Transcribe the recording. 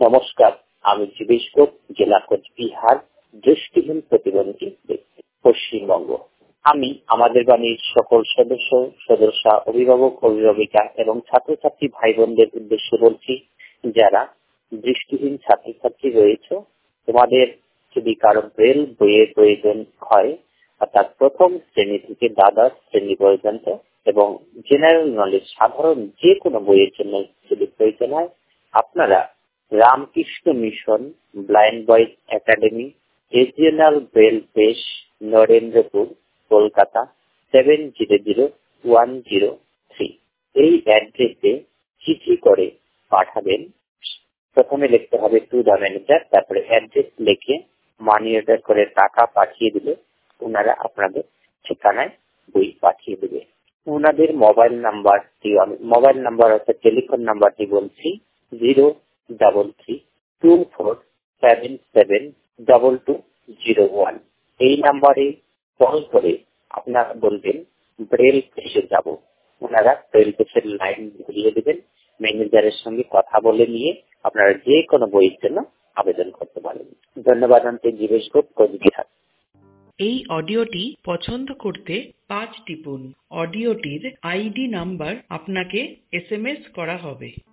নমস্কার, আমি জীবেশ গোপ, জেলা কোচবিহার, দৃষ্টিহীন প্রতিবন্ধী ব্যক্তি, পশ্চিমবঙ্গ। আমি আমাদের বাণীর সকল সদস্য, অভিভাবক, অভিভাবিকা এবং ছাত্রছাত্রী ভাই বোনদের উদ্দেশ্যে বলছি, যারা দৃষ্টিহীন ছাত্রছাত্রী রয়েছে, তোমাদের যদি কারো ব্রেল বইয়ের প্রয়োজন হয়, অর্থাৎ প্রথম শ্রেণী থেকে দ্বাদশ শ্রেণী পর্যন্ত, এবং জেনারেল নলেজ সাধারণ যে কোনো বইয়ের জন্য যদি প্রয়োজন হয়, আপনারা Ramakrishna mission blind boys academy, regional Braille press, Narendrapur, Kolkata 700103 এই অ্যাড্রেসে চিঠি করে পাঠাবেন। প্রথমে লিখতে হবে টু দ্য ম্যানেজার, তারপরে অ্যাড্রেস লিখে মানি অর্ডার করে টাকা পাঠিয়ে দিলে ওনারা আপনাদের ঠিকানায় বই পাঠিয়ে দেবে। ওনাদের মোবাইল নাম্বার অর্থাৎ টেলিফোন নাম্বারটি বলছি 03324772201। এই নাম্বারে কল করে আপনারা বলবেন ব্রেল পেশে যাব। ওনারা ব্রেল পেশের লাইন ধরিয়ে দেবেন। ম্যানেজারের সঙ্গে কথা বলে নিয়ে আপনারা যে কোনো বইয়ের জন্য আবেদন করতে পারেন। ধন্যবাদ। জীবেশ গোপ, কোচবিহার। এই অডিওটি পছন্দ করতে 5 টিপুন। অডিওটির আইডি নাম্বার আপনাকে SMS করা হবে।